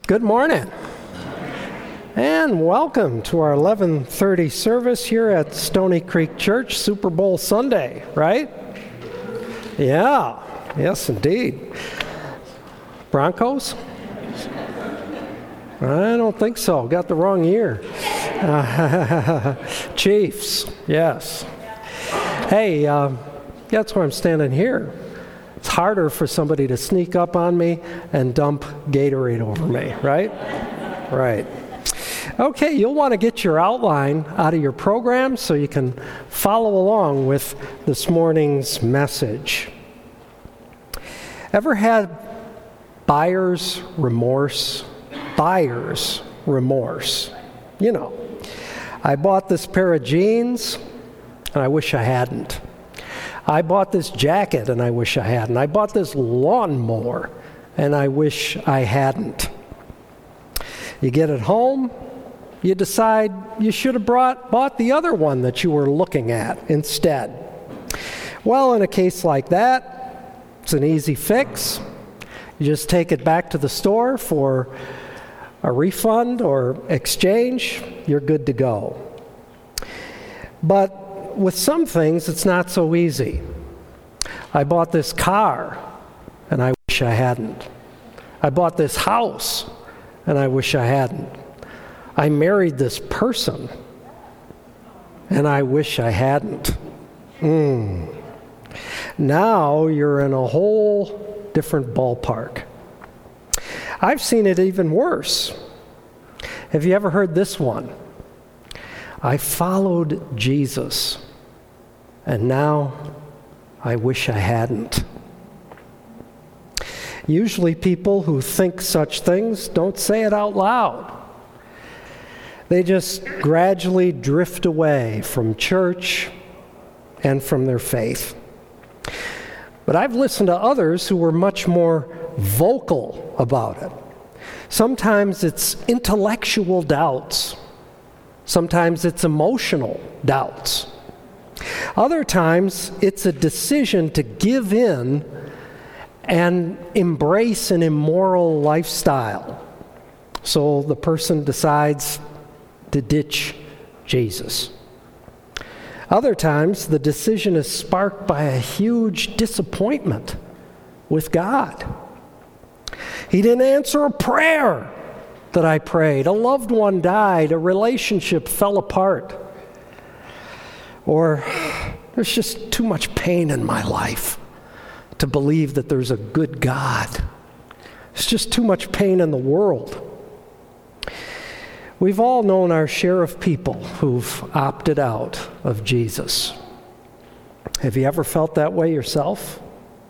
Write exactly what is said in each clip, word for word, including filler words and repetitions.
Good morning, and welcome to our eleven thirty service here at Stony Creek Church, Super Bowl Sunday, right? Yeah, yes indeed. Broncos? I don't think so. Got the wrong year. Uh, Chiefs, yes. Hey, uh, that's why I'm standing here. It's harder for somebody to sneak up on me and dump Gatorade over me, right? Right. Okay, you'll want to get your outline out of your program so you can follow along with this morning's message. Ever had buyer's remorse? Buyer's remorse. You know, I bought this pair of jeans and I wish I hadn't. I bought this jacket and I wish I hadn't. I bought this lawnmower and I wish I hadn't. You get it home, you decide you should have brought, bought the other one that you were looking at instead. Well, in a case like that, it's an easy fix. You just take it back to the store for a refund or exchange, you're good to go. But with some things, it's not so easy. I bought this car, and I wish I hadn't. I bought this house, and I wish I hadn't. I married this person, and I wish I hadn't. Mm. Now you're in a whole different ballpark. I've seen it even worse. Have you ever heard this one? I followed Jesus, and now I wish I hadn't. Usually people who think such things don't say it out loud. They just gradually drift away from church and from their faith. But I've listened to others who were much more vocal about it. Sometimes it's intellectual doubts. Sometimes it's emotional doubts. Other times it's a decision to give in and embrace an immoral lifestyle. So the person decides to ditch Jesus. Other times the decision is sparked by a huge disappointment with God. He didn't answer a prayer that I prayed. A loved one died. A relationship fell apart. Or there's just too much pain in my life to believe that there's a good God. There's just too much pain in the world. We've all known our share of people who've opted out of Jesus. Have you ever felt that way yourself?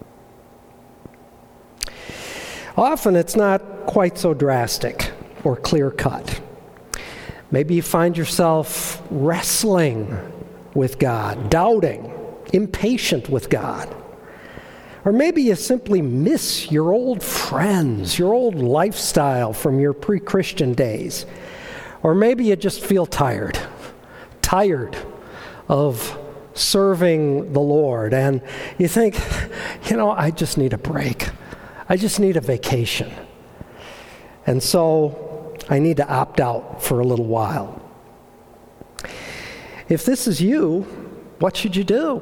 Often it's not quite so drastic or clear-cut. Maybe you find yourself wrestling with God, doubting, impatient with God. Or maybe you simply miss your old friends, your old lifestyle from your pre-Christian days. Or maybe you just feel tired, tired of serving the Lord. And you think, you know, I just need a break. I just need a vacation. And so I need to opt out for a little while. If this is you, what should you do?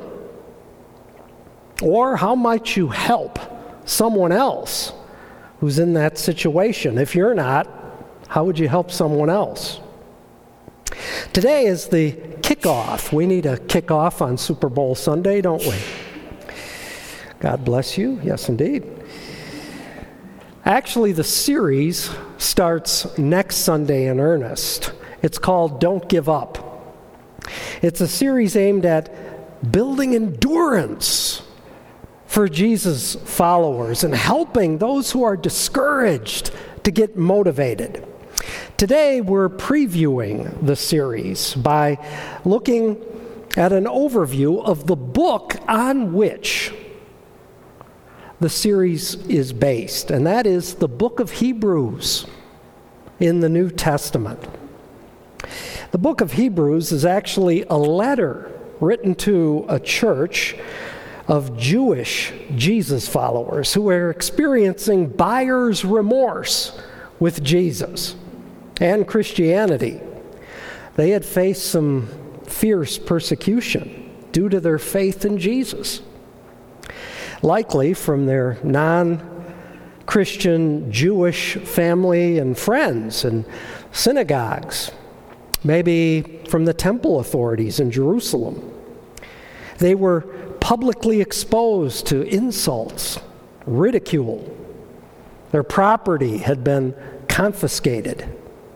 Or how might you help someone else who's in that situation? If you're not, how would you help someone else? Today is the kickoff. We need a kickoff on Super Bowl Sunday, don't we? God bless you. Yes, indeed. Actually, the series starts next Sunday in earnest. It's called Don't Give Up. It's a series aimed at building endurance for Jesus' followers and helping those who are discouraged to get motivated. Today, we're previewing the series by looking at an overview of the book on which the series is based, and that is the book of Hebrews in the New Testament. The book of Hebrews is actually a letter written to a church of Jewish Jesus followers who are experiencing buyer's remorse with Jesus and Christianity, they had faced some fierce persecution due to their faith in Jesus. Likely from their non-Christian Jewish family and friends and synagogues, maybe from the temple authorities in Jerusalem. They were publicly exposed to insults, ridicule. Their property had been confiscated.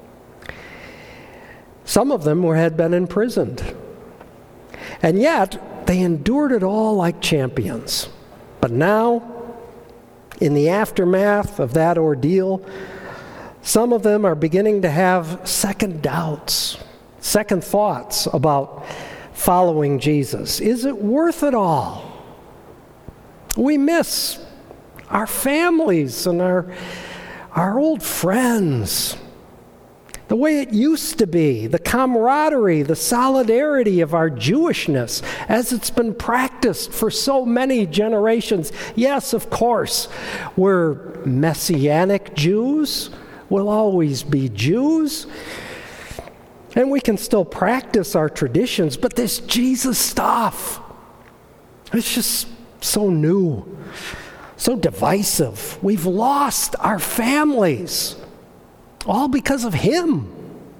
Some of them were, had been imprisoned. And yet, they endured it all like champions. But now, in the aftermath of that ordeal, some of them are beginning to have second doubts, second thoughts about following Jesus. Is it worth it all? We miss our families and our, our old friends, the way it used to be, the camaraderie, the solidarity of our Jewishness as it's been practiced for so many generations. Yes, of course, we're Messianic Jews. We'll always be Jews. And we can still practice our traditions, but this Jesus stuff, it's just so new, so divisive. We've lost our families, all because of him.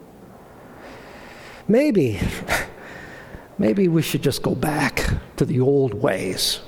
Maybe, maybe we should just go back to the old ways.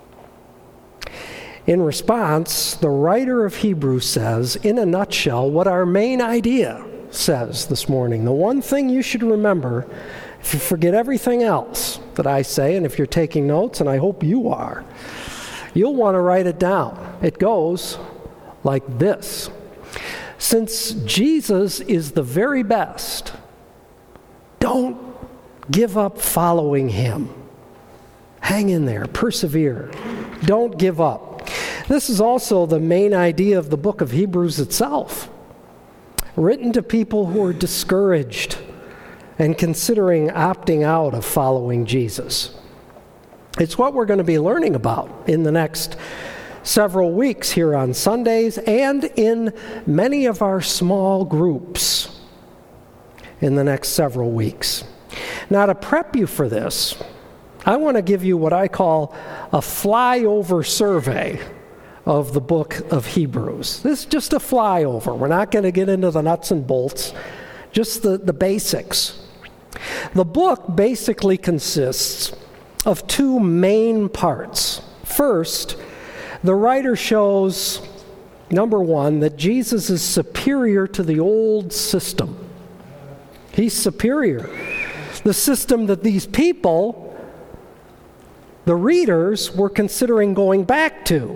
In response, the writer of Hebrews says, in a nutshell, what our main idea says this morning. The one thing you should remember, if you forget everything else that I say, and if you're taking notes, and I hope you are, you'll want to write it down. It goes like this. Since Jesus is the very best, don't give up following him. Hang in there, persevere. Don't give up. This is also the main idea of the book of Hebrews itself, written to people who are discouraged and considering opting out of following Jesus. It's what we're going to be learning about in the next several weeks here on Sundays and in many of our small groups in the next several weeks. Now, to prep you for this, I want to give you what I call a flyover survey of the book of Hebrews. This is just a flyover. We're not going to get into the nuts and bolts, just the, the basics. The book basically consists of two main parts. First, the writer shows, number one, that Jesus is superior to the old system. He's superior. The system that these people, the readers, were considering going back to.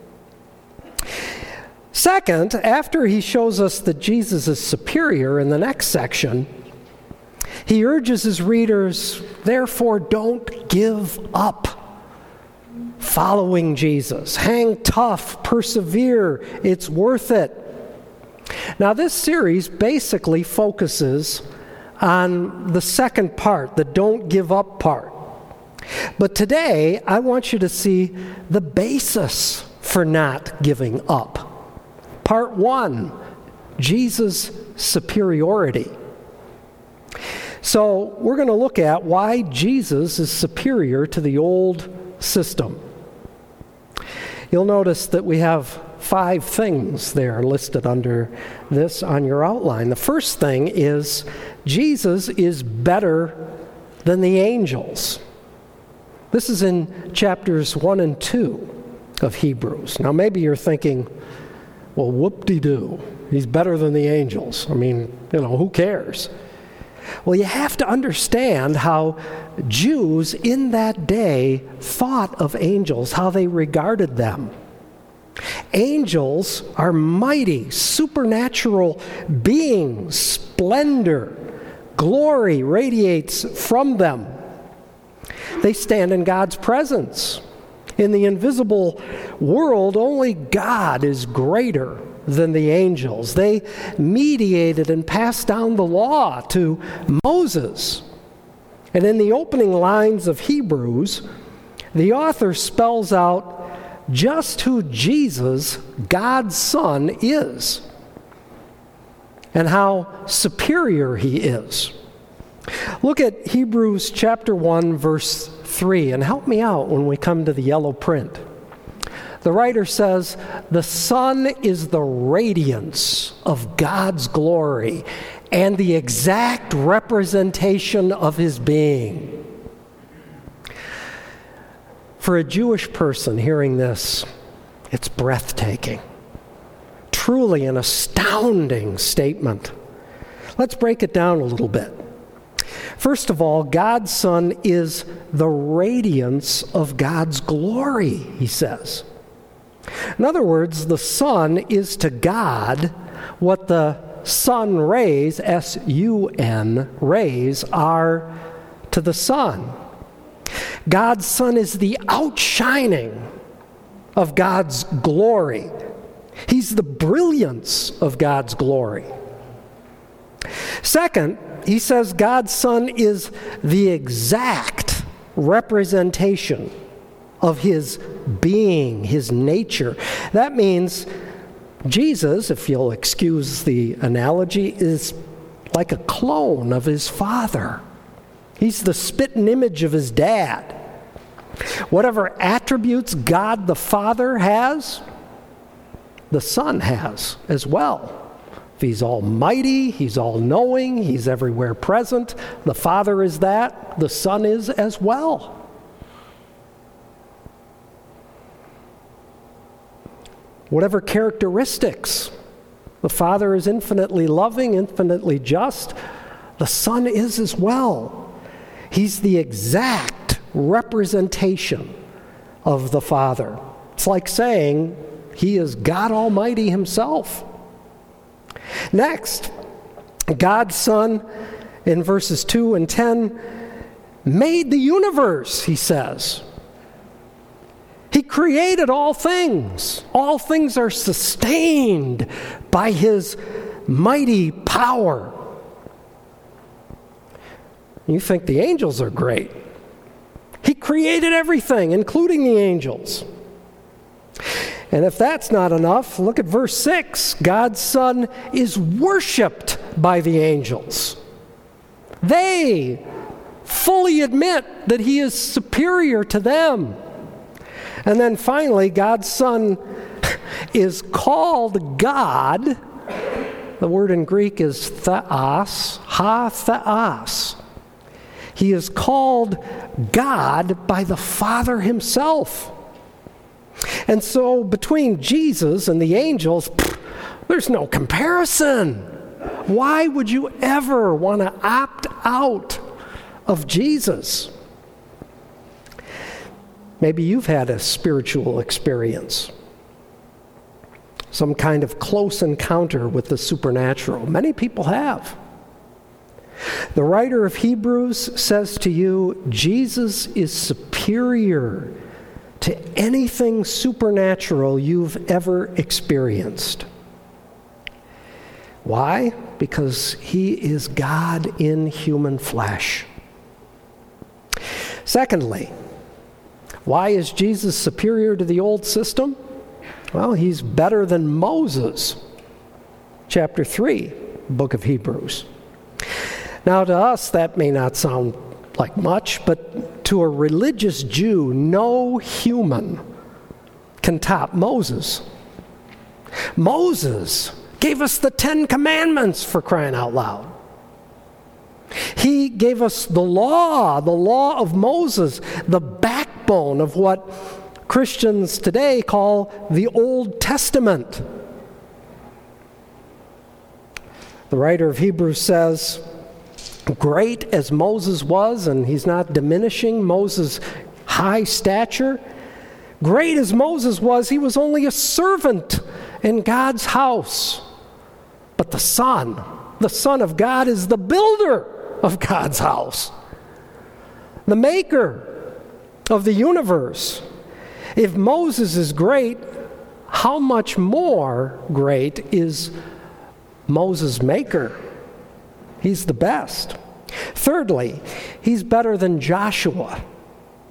Second, after he shows us that Jesus is superior in the next section, he urges his readers, therefore, don't give up following Jesus. Hang tough, persevere, it's worth it. Now, this series basically focuses on the second part, the don't give up part. But today, I want you to see the basis for not giving up. Part one, Jesus' superiority. So we're going to look at why Jesus is superior to the old system. You'll notice that we have five things there listed under this on your outline. The first thing is Jesus is better than the angels. This is in chapters one and two of Hebrews. Now maybe you're thinking, well, whoop-de-doo, he's better than the angels. I mean, you know, who cares? Well, you have to understand how Jews in that day thought of angels, how they regarded them. Angels are mighty, supernatural beings. Splendor, glory radiates from them. They stand in God's presence. In the invisible world, only God is greater than the angels. They mediated and passed down the law to Moses. And in the opening lines of Hebrews, the author spells out just who Jesus, God's Son, is. and how superior he is. Look at Hebrews chapter one, verse three, and help me out when we come to the yellow print. The writer says, "The Son is the radiance of God's glory and the exact representation of his being." For a Jewish person hearing this, it's breathtaking. Truly an astounding statement. Let's break it down a little bit. First of all, God's Son is the radiance of God's glory, he says. In other words, the Son is to God what the sun rays, S U N, rays, are to the sun. God's Son is the outshining of God's glory. He's the brilliance of God's glory. Second, he says God's Son is the exact representation of his being, his nature. That means Jesus, if you'll excuse the analogy, is like a clone of his Father. He's the spitting image of his dad. Whatever attributes God the Father has, the Son has as well. If he's almighty, he's all-knowing, he's everywhere present, the Father is that, the Son is as well. Whatever characteristics, the Father is infinitely loving, infinitely just, the Son is as well. He's the exact representation of the Father. It's like saying he is God Almighty himself. Next, God's Son, in verses two and ten, made the universe, he says. He created all things. All things are sustained by his mighty power. You think the angels are great. He created everything, including the angels. And if that's not enough, look at verse six. God's Son is worshiped by the angels. They fully admit that he is superior to them. And then finally, God's Son is called God. The word in Greek is theos, ha theos. He is called God by the Father himself. And so between Jesus and the angels, pff, there's no comparison. Why would you ever want to opt out of Jesus? Maybe you've had a spiritual experience, some kind of close encounter with the supernatural. Many people have. The writer of Hebrews says to you, Jesus is superior to anything supernatural you've ever experienced. Why? Because he is God in human flesh. Secondly, why is Jesus superior to the old system? Well, he's better than Moses. Chapter three, book of Hebrews. Now, to us, that may not sound like much, but to a religious Jew, no human can top Moses. Moses gave us the Ten Commandments, for crying out loud. He gave us the law, the law of Moses, the backbone of what Christians today call the Old Testament. The writer of Hebrews says, great as Moses was, and he's not diminishing Moses' high stature, great as Moses was, he was only a servant in God's house. But the Son, the Son of God, is the builder of God's house, the maker of the universe. If Moses is great, how much more great is Moses' maker? He's the best. Thirdly, he's better than Joshua.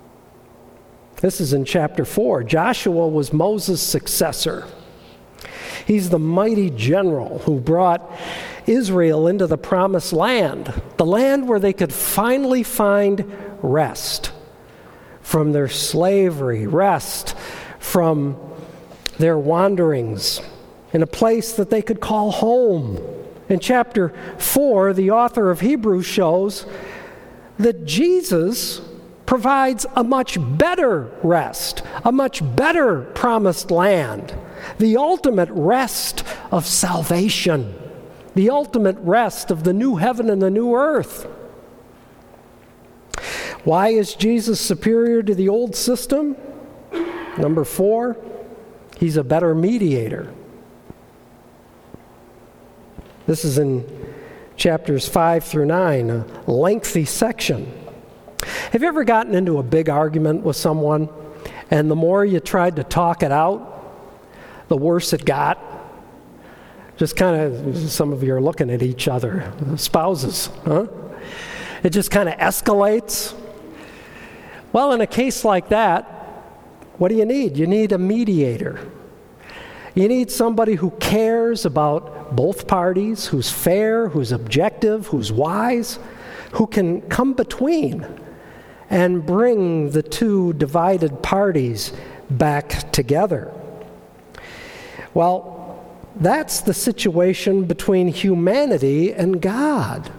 This is in chapter four. Joshua was Moses' successor. He's the mighty general who brought Israel into the promised land, the land where they could finally find rest from their slavery, rest from their wanderings, in a place that they could call home. In chapter four, the author of Hebrews shows that Jesus provides a much better rest, a much better promised land, the ultimate rest of salvation, the ultimate rest of the new heaven and the new earth. Why is Jesus superior to the old system? Number four, he's a better mediator. This is in chapters five through nine, a lengthy section. Have you ever gotten into a big argument with someone, and the more you tried to talk it out, the worse it got? Just kind of, some of you are looking at each other, spouses, huh? It just kind of escalates. Well, in a case like that, what do you need? You need a mediator. You need somebody who cares about both parties, who's fair, who's objective, who's wise, who can come between and bring the two divided parties back together. Well, that's the situation between humanity and God.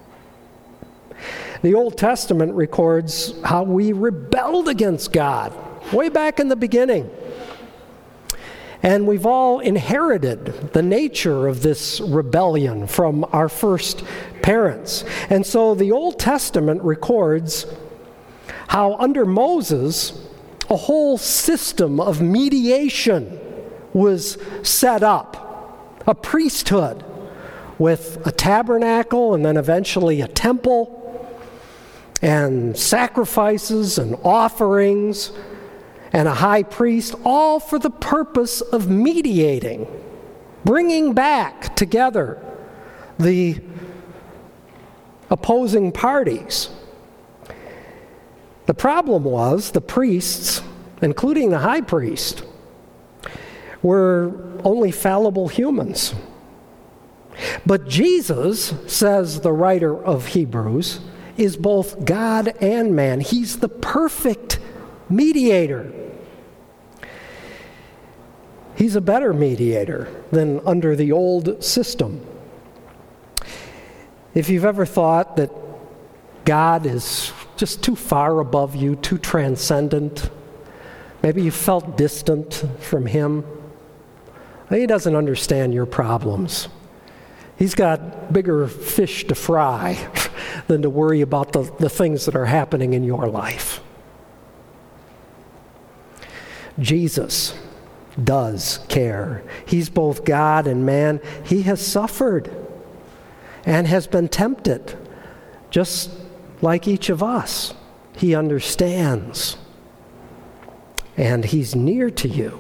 The Old Testament records how we rebelled against God way back in the beginning. And we've all inherited the nature of this rebellion from our first parents. And so the Old Testament records how under Moses, a whole system of mediation was set up, a priesthood with a tabernacle and then eventually a temple, and sacrifices and offerings, and a high priest, all for the purpose of mediating, bringing back together the opposing parties. The problem was the priests, including the high priest, were only fallible humans. But Jesus, says the writer of Hebrews, is both God and man. He's the perfect mediator. He's a better mediator than under the old system. If you've ever thought that God is just too far above you, too transcendent, maybe you felt distant from him, he doesn't understand your problems. He's got bigger fish to fry than to worry about the, the things that are happening in your life. Jesus does care. He's both God and man. He has suffered and has been tempted, just like each of us. He understands, and he's near to you.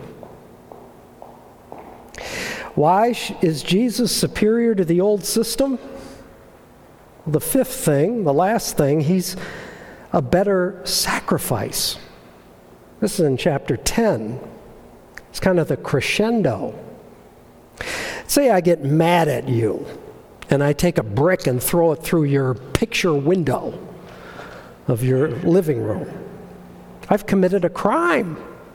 Why is Jesus superior to the old system? The fifth thing, the last thing, he's a better sacrifice. This is in chapter ten. It's kind of the crescendo. Say I get mad at you, and I take a brick and throw it through your picture window of your living room. I've committed a crime.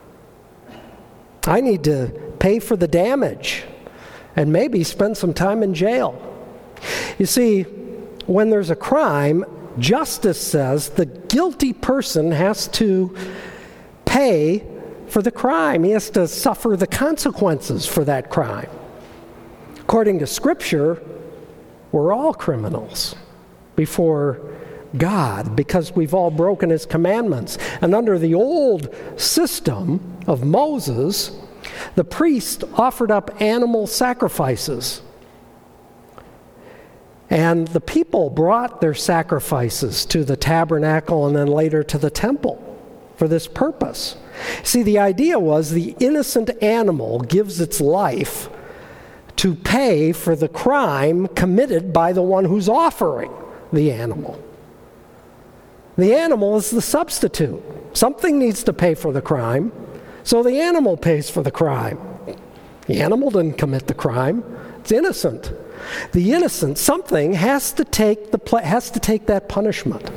I need to pay for the damage and maybe spend some time in jail. You see, when there's a crime, justice says the guilty person has to pay for the crime. He has to suffer the consequences for that crime. According to Scripture, we're all criminals before God because we've all broken his commandments. And under the old system of Moses, the priest offered up animal sacrifices. And the people brought their sacrifices to the tabernacle and then later to the temple for this purpose. See, the idea was the innocent animal gives its life to pay for the crime committed by the one who's offering the animal. The animal is the substitute. Something needs to pay for the crime, so the animal pays for the crime. The animal didn't commit the crime. It's innocent. The innocent, something has to take the pla- has to take that punishment.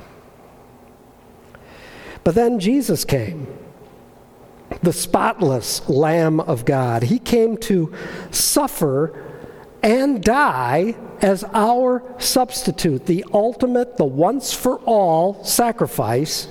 But then Jesus came, the spotless Lamb of God. He came to suffer and die as our substitute, the ultimate, the once-for-all sacrifice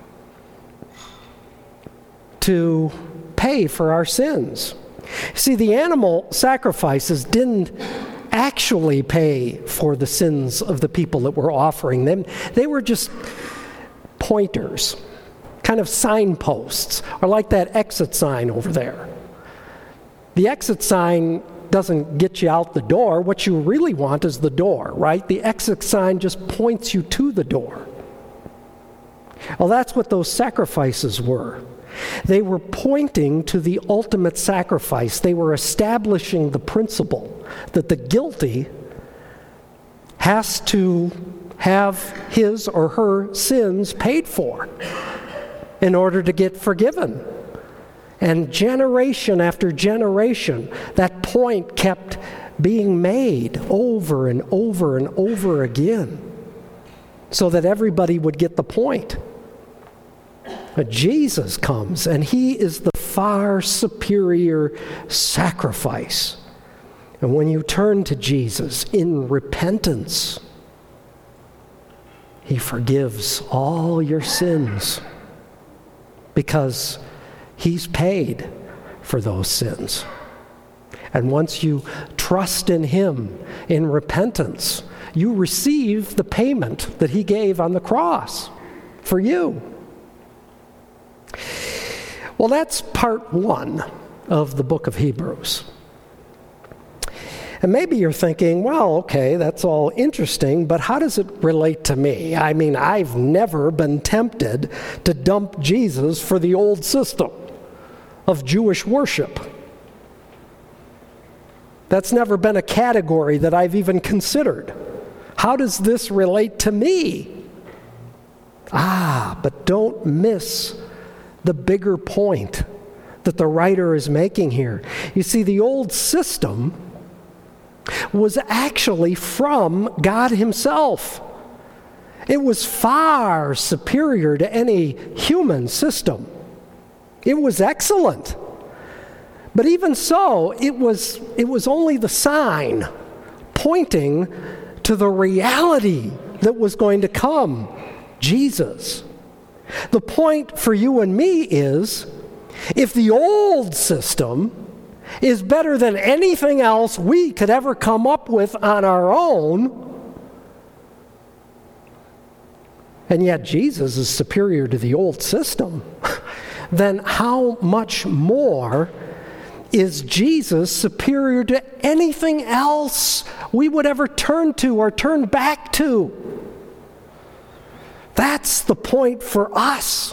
to pay for our sins. See, the animal sacrifices didn't actually pay for the sins of the people that were offering them. They were just pointers, kind of signposts, or like that exit sign over there. The exit sign doesn't get you out the door. What you really want is the door, right? The exit sign just points you to the door. Well, that's what those sacrifices were. They were pointing to the ultimate sacrifice. They were establishing the principle that the guilty has to have his or her sins paid for in order to get forgiven. And generation after generation, that point kept being made over and over and over again so that everybody would get the point. But Jesus comes, and he is the far superior sacrifice. And when you turn to Jesus in repentance, he forgives all your sins because he's paid for those sins. And once you trust in him in repentance, you receive the payment that he gave on the cross for you. Well, that's part one of the book of Hebrews. And maybe you're thinking, well, okay, that's all interesting, but how does it relate to me? I mean, I've never been tempted to dump Jesus for the old system of Jewish worship. That's never been a category that I've even considered. How does this relate to me? Ah, but don't miss the bigger point that the writer is making here. You see, the old system was actually from God himself. It was far superior to any human system. It was excellent. But even so, it was, it was only the sign pointing to the reality that was going to come, Jesus. The point for you and me is, if the old system is better than anything else we could ever come up with on our own, and yet Jesus is superior to the old system, then how much more is Jesus superior to anything else we would ever turn to or turn back to? That's the point for us.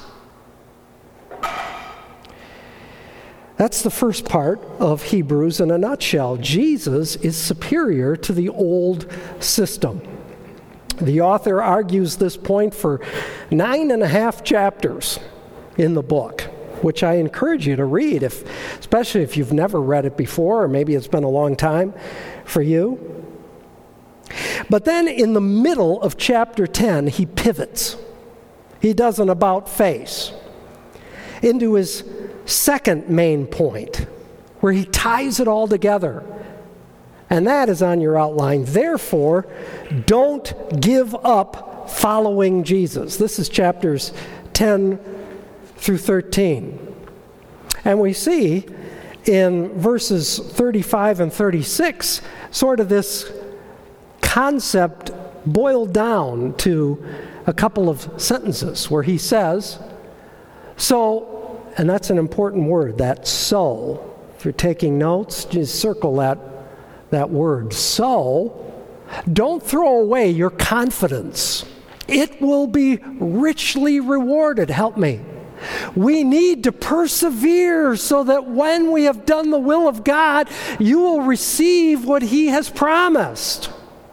That's the first part of Hebrews in a nutshell. Jesus is superior to the old system. The author argues this point for nine and a half chapters in the book, which I encourage you to read, if, especially if you've never read it before, or maybe it's been a long time for you. But then in the middle of chapter ten, he pivots. He does an about-face into his second main point, where he ties it all together. And that is on your outline. Therefore, don't give up following Jesus. This is chapters ten through thirteen. And we see in verses thirty-five and thirty-six sort of this concept boiled down to a couple of sentences where he says, so, and that's an important word, that so. If you're taking notes, just circle that, that word. So, don't throw away your confidence. It will be richly rewarded. Help me. We need to persevere so that when we have done the will of God, you will receive what he has promised.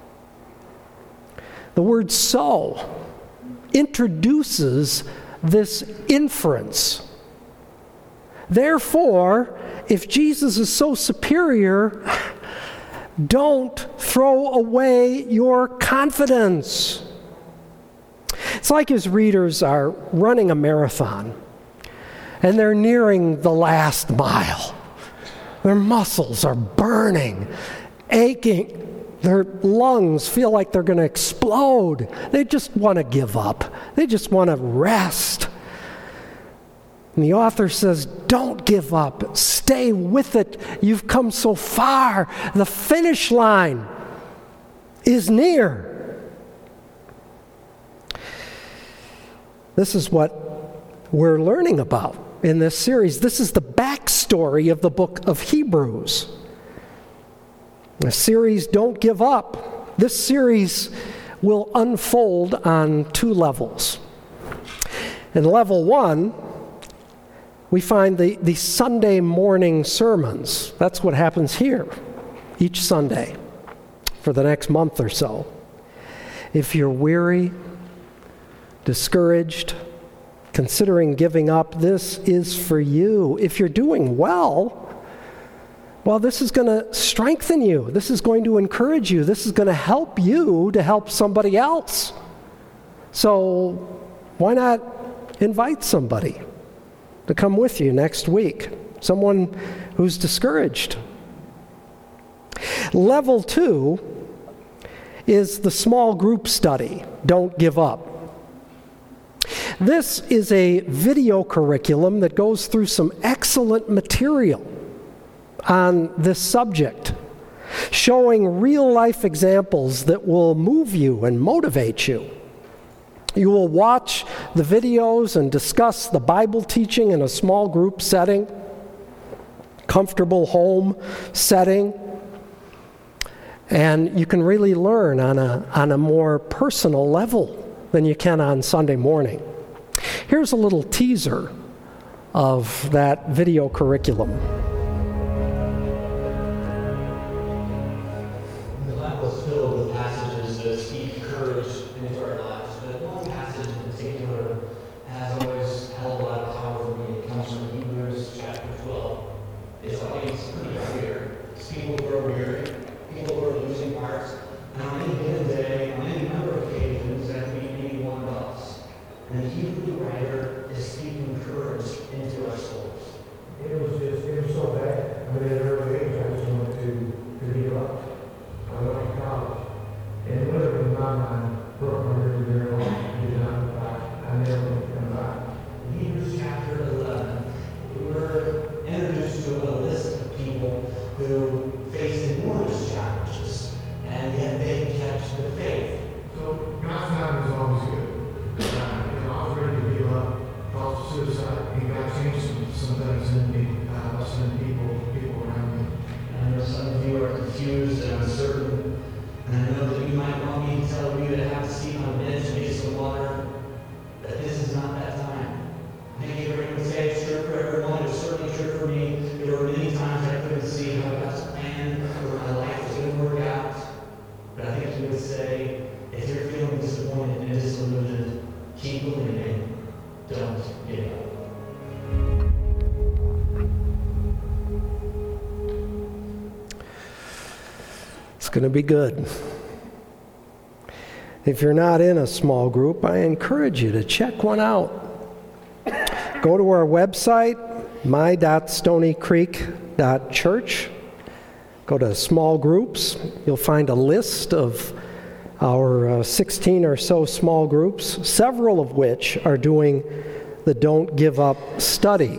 The word so introduces this inference. Therefore, if Jesus is so superior, don't throw away your confidence. It's like his readers are running a marathon, and they're nearing the last mile. Their muscles are burning, aching. Their lungs feel like they're going to explode. They just want to give up. They just want to rest. And the author says, don't give up. Stay with it. You've come so far. The finish line is near. This is what we're learning about in this series. This is the backstory of the book of Hebrews. The series, Don't Give Up. This series will unfold on two levels. In level one, we find the, the Sunday morning sermons. That's what happens here each Sunday for the next month or so. If you're weary, discouraged, considering giving up, this is for you. If you're doing well, well, this is going to strengthen you. This is going to encourage you. This is going to help you to help somebody else. So why not invite somebody to come with you next week? Someone who's discouraged. Level two is the small group study, Don't Give Up. This is a video curriculum that goes through some excellent material on this subject, showing real-life examples that will move you and motivate you. You will watch the videos and discuss the Bible teaching in a small group setting, comfortable home setting, and you can really learn on a, on a more personal level than you can on Sunday morning. Here's a little teaser of that video curriculum. Going to be good. If you're not in a small group, I encourage you to check one out. Go to our website, my dot stony creek dot church. Go to small groups. You'll find a list of our uh, sixteen or so small groups, several of which are doing the Don't Give Up study.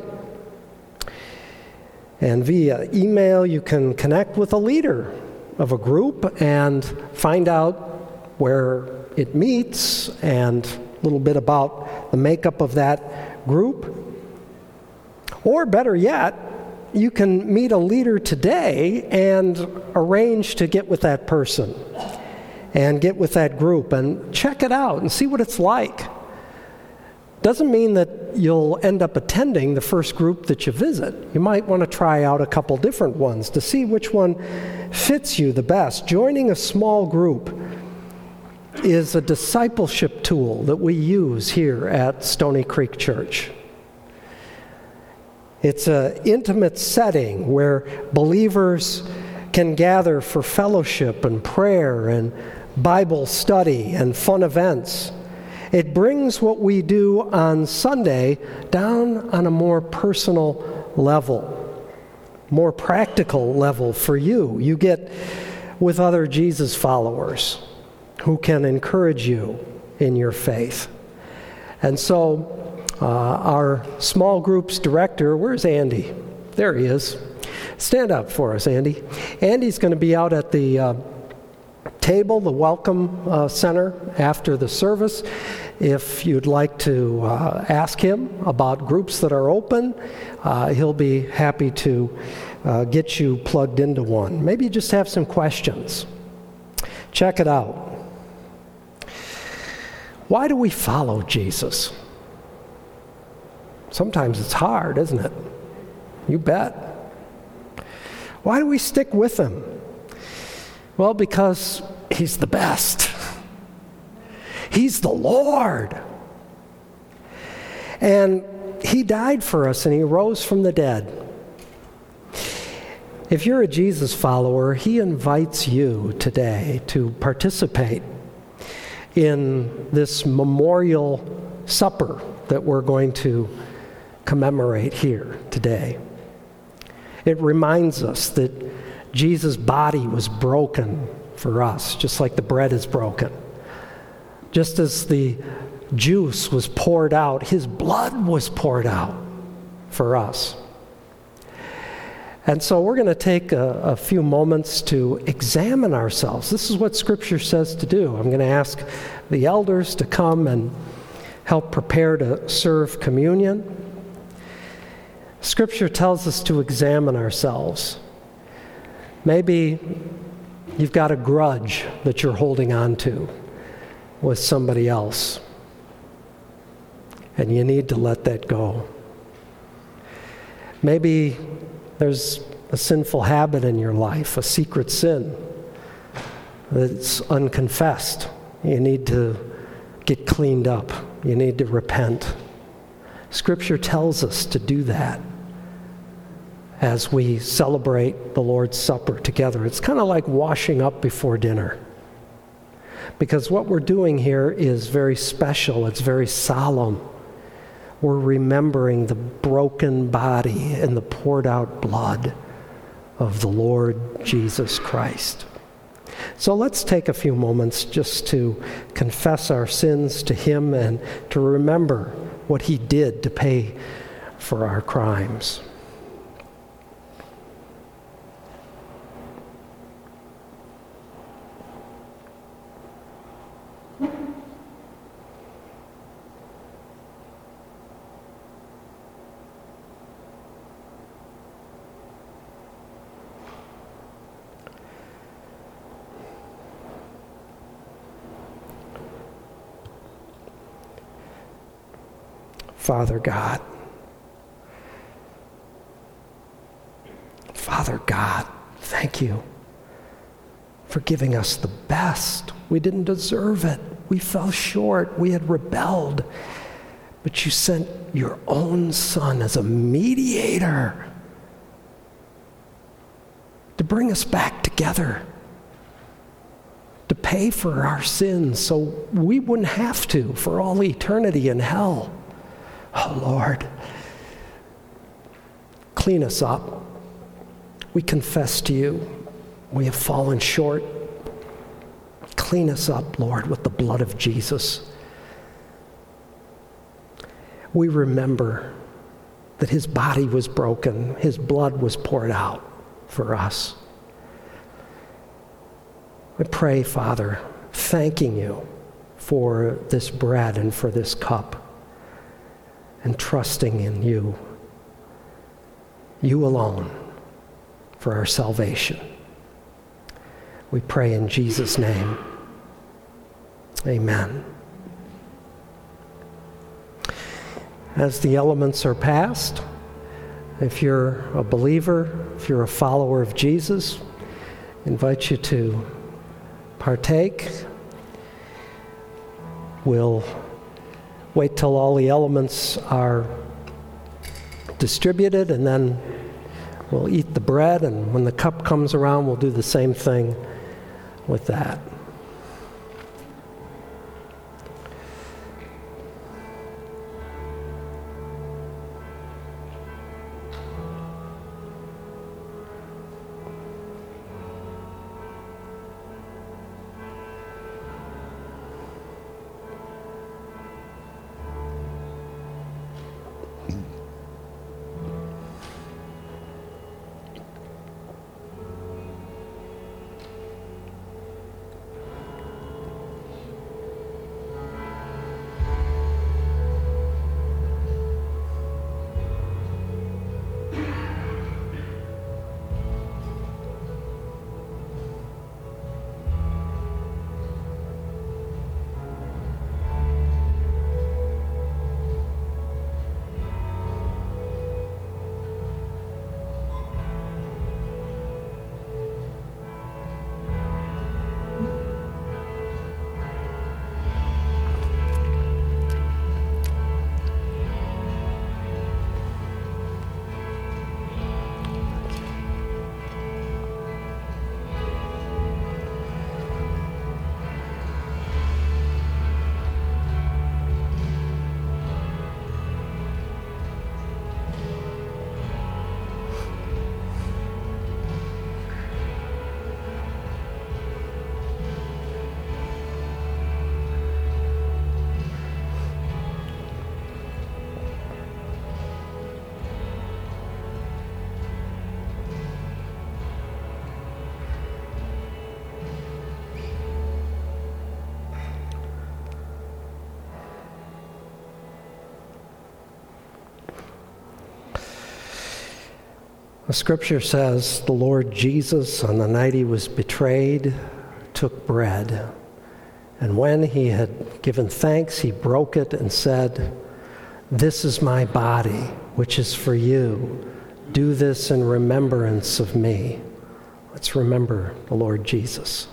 And via email, you can connect with a leader of a group and find out where it meets and a little bit about the makeup of that group. Or better yet, you can meet a leader today and arrange to get with that person and get with that group and check it out and see what it's like. Doesn't mean that you'll end up attending the first group that you visit. You might want to try out a couple different ones to see which one fits you the best. Joining a small group is a discipleship tool that we use here at Stony Creek Church. It's an intimate setting where believers can gather for fellowship and prayer and Bible study and fun events. It brings what we do on Sunday down on a more personal level, more practical level for you. You get with other Jesus followers who can encourage you in your faith. And so uh, our small groups director, where's Andy? There he is. Stand up for us, Andy. Andy's going to be out at the uh, table, the Welcome uh, Center, after the service. If you'd like to uh, ask him about groups that are open, uh, he'll be happy to uh, get you plugged into one. Maybe you just have some questions. Check it out. Why do we follow Jesus? Sometimes it's hard, isn't it? You bet. Why do we stick with him? Well, because he's the best. He's the Lord. And he died for us and he rose from the dead. If you're a Jesus follower, he invites you today to participate in this memorial supper that we're going to commemorate here today. It reminds us that Jesus' body was broken for us, just like the bread is broken. Just as the juice was poured out, his blood was poured out for us. And so we're going to take a, a few moments to examine ourselves. This is what Scripture says to do. I'm going to ask the elders to come and help prepare to serve communion. Scripture tells us to examine ourselves. Maybe you've got a grudge that you're holding on to with somebody else, and you need to let that go. Maybe there's a sinful habit in your life, a secret sin that's unconfessed. You need to get cleaned up. You need to repent. Scripture tells us to do that as we celebrate the Lord's Supper together. It's kind of like washing up before dinner, because what we're doing here is very special. It's very solemn. We're remembering the broken body and the poured out blood of the Lord Jesus Christ. So let's take a few moments just to confess our sins to him and to remember what he did to pay for our crimes. Father God, Father God, thank you for giving us the best. We didn't deserve it. We fell short. We had rebelled. But you sent your own Son as a mediator to bring us back together, to pay for our sins so we wouldn't have to for all eternity in hell. Oh, Lord, clean us up. We confess to you we have fallen short. Clean us up, Lord, with the blood of Jesus. We remember that his body was broken, his blood was poured out for us. I pray, Father, thanking you for this bread and for this cup, and trusting in you, you alone, for our salvation. We pray in Jesus' name. Amen. As the elements are passed, if you're a believer, if you're a follower of Jesus, I invite you to partake. We'll wait till all the elements are distributed, and then we'll eat the bread, and when the cup comes around, we'll do the same thing with that. The scripture says the Lord Jesus, on the night he was betrayed, took bread. And when he had given thanks, he broke it and said, "This is my body, which is for you. Do this in remembrance of me." Let's remember the Lord Jesus.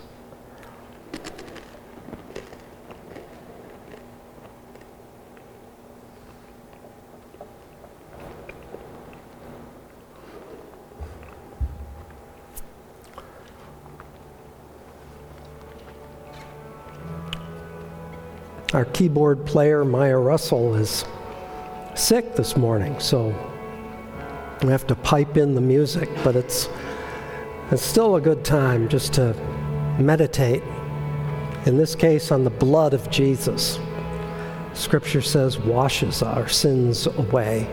Our keyboard player, Maya Russell, is sick this morning, so we have to pipe in the music, but it's it's still a good time just to meditate, in this case on the blood of Jesus. Scripture says washes our sins away.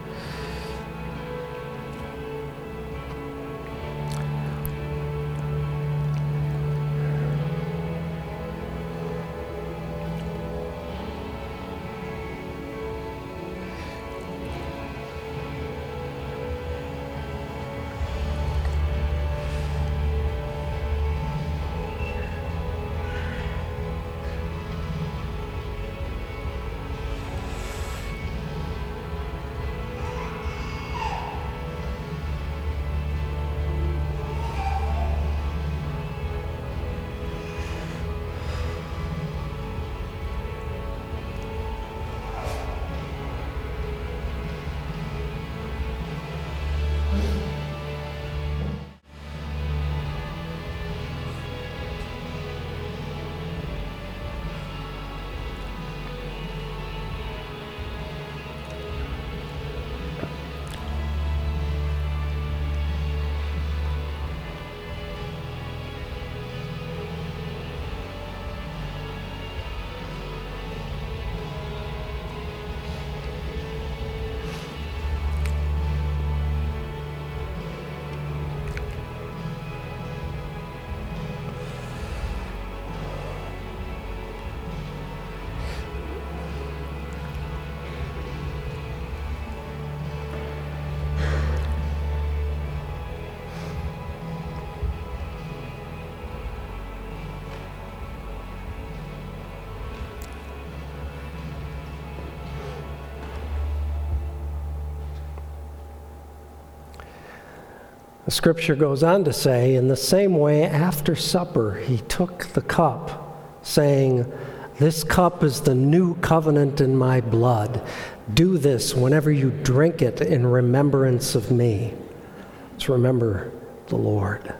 The scripture goes on to say, in the same way, after supper, he took the cup, saying, This cup is the new covenant in my blood. Do this whenever you drink it in remembrance of me. Let's remember the Lord.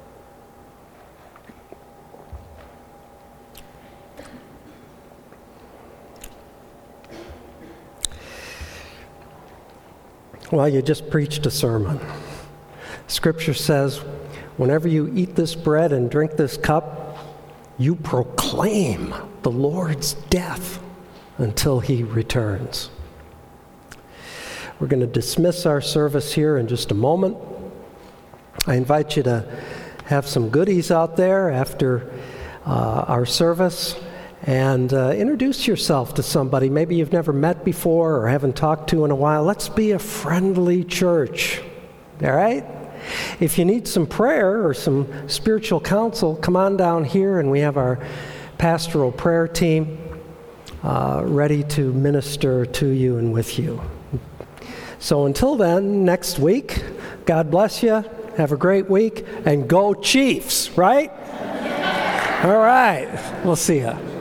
Well, you just preached a sermon. Scripture says, whenever you eat this bread and drink this cup, you proclaim the Lord's death until he returns. We're going to dismiss our service here in just a moment. I invite you to have some goodies out there after uh, our service and uh, introduce yourself to somebody maybe you've never met before or haven't talked to in a while. Let's be a friendly church, all right? If you need some prayer or some spiritual counsel, come on down here and we have our pastoral prayer team uh, ready to minister to you and with you. So until then, next week, God bless you, have a great week, and go Chiefs, right? All right, we'll see you.